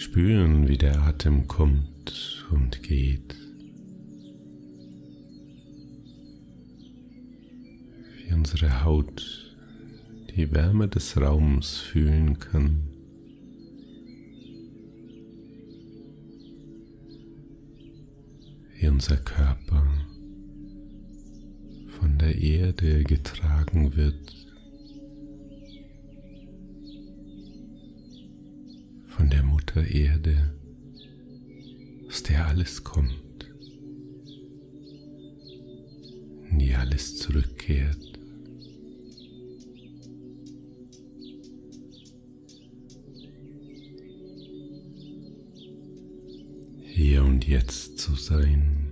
Spüren, wie der Atem kommt und geht. Wie unsere Haut die Wärme des Raums fühlen kann. Wie unser Körper von der Erde getragen wird. Von der Mutter Erde, aus der alles kommt, in die alles zurückkehrt. Hier und jetzt zu sein,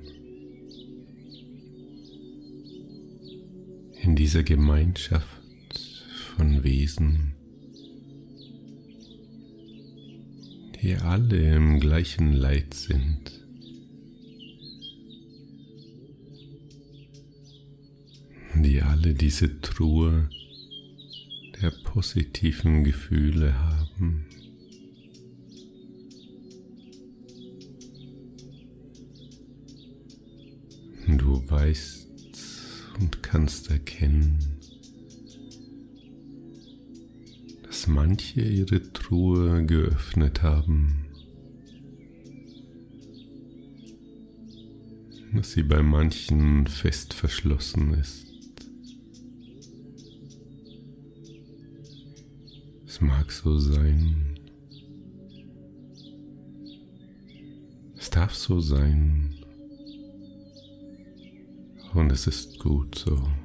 in dieser Gemeinschaft von Wesen, die alle im gleichen Leid sind. Die alle diese Truhe der positiven Gefühle haben. Du weißt und kannst erkennen, dass manche ihre Truhe geöffnet haben, dass sie bei manchen fest verschlossen ist. Es mag so sein, es darf so sein und es ist gut so.